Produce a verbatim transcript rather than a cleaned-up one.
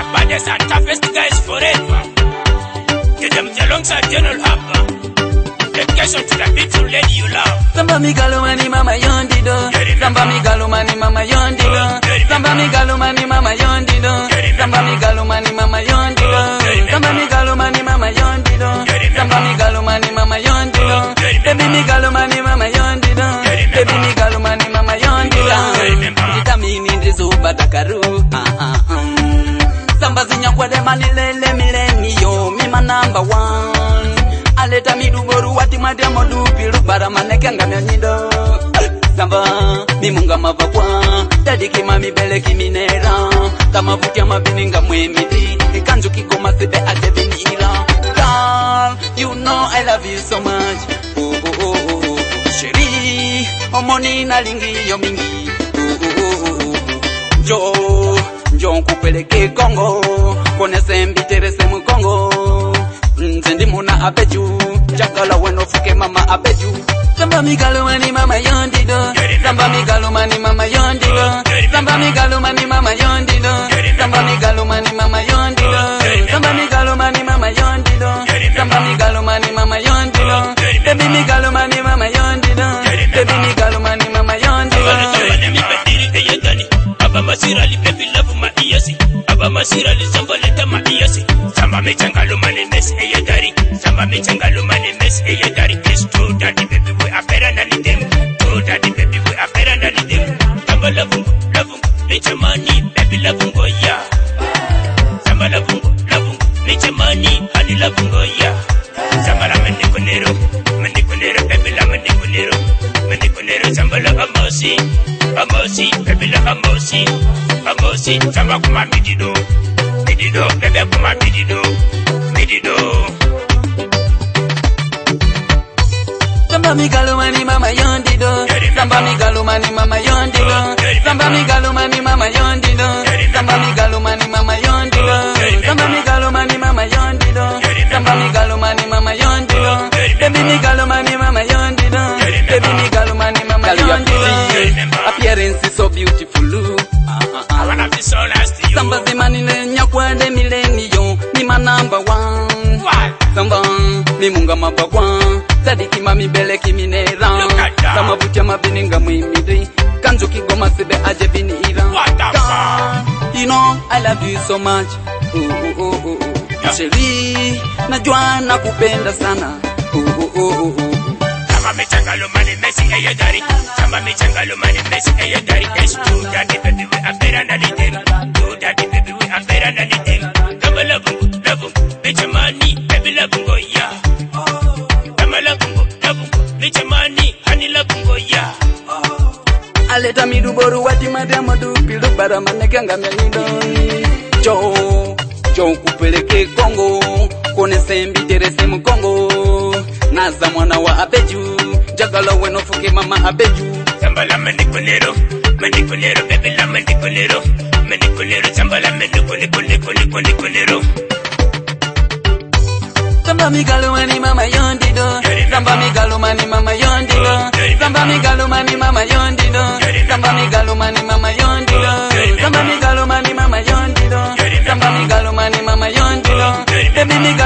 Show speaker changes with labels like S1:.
S1: baddest and toughest guys forever. Get them alongside General Harper. Dedication to the beautiful lady you love.
S2: Samba mi galumani mama yondido. Samba mi galumani mama yondido. Samba mi galumani mama yondido. Samba mi galumani mama yondido. Samba mi galumani mama yondido. Samba mi galumani mama yondido. Baby mi galumani mama yondido. Baby mi galumani mama yondido. Vitamini ndizuba dakaru. Samba zinya kwa de manilele millennium. Mima number one. Aleta miduboru wati mademo dupiru bara maneke ngame nido. Samba mimunga mavakwa dadiki mami bele kiminera tama vutia mabininga mwemidi ikanju kigoma sibe adevinira. Girl, you know I love you so much. Oh oh oh oh, oh. Sheri omoni na lingi yo mingi. Oh oh oh oh, oh. Jo jo kupeleke Kongo kone sembi terese mu Kongo. Nzendi muna abeju Jakala weno fuke mama abeju. Samba mi galumani mama yondido. Samba mi galumani mama yondido. Samba mi galumani mama yondido. Samba mi galumani mama yondido. Samba mi galumani mama yondido. Samba mi galumani mama yondido. Baby mi galumani mama yondido. Baby mi galumani mama yondido. Aba masira li baby love ma iyasi. Aba masira li samba leta ma iyasi. Samba me changalumani mess eya dari. Samba me changalumani mess eya dari. It's true daddy baby we are better than them. True daddy baby we are better than them. Samba lavungo lavungo mecha money baby lavungo ya. Samba lavungo lavungo mecha money honey lavungo ya. Samba la mendikonero mendikonero baby la mendikonero mendikonero samba la amosi. Amosi, baby la amosi, amosi, samba kuma midido, midido, baby kuma midido, midido. Samba mi galumani mama yondido, samba mi galumani mama yondido, samba mi galumani mama yondido, samba mi galumani mama yondido, samba mi galumani mama yondido, samba mi galumani mama yondido, baby mi galumani mama yondido, baby mi galumani mama yondido. Appearance is so beautiful. Uh, uh, uh. I wanna be so nice to you. Samba zimani le nyakwa de millennium. Ni ma number one. What? Samba mi munga mabagwa. Sadiki mami bele kiminera. Samba butia mabininga mwimidi. Kanjo kigoma sibe aje binira. What the fuck? You know I love you so much. Oh oh oh oh oh. Yeah. Sheri, najua nakupenda sana. Oh oh oh oh oh. Samba me changalumani mesi eya dari. Samba me changalumani mesi eya dari. It's true daddy baby we are better than them. True daddy baby we are better than them. Samba lavungo lavungo mecha money baby lavungo ya. Samba lavungo lavungo mecha money honey lavungo ya. Aleta miduboru wati mademo dupiru bara maneke ngame nido. Jo jo kupeleke Kongo kone sembi terese mu Kongo. Naza mwana wa abeju Jagala weno fuke mama abeju. Samba la mendikonero mendikonero baby la mendikonero mendikonero samba la mendikonero mendikonero. Samba mi galumani mama yondido. Samba mi galumani mama yondido. Samba mi galumani mama yondido. Samba mi galumani mama yondido. Samba mi galumani mama yondido. Samba mi galumani mama yondido. Baby mi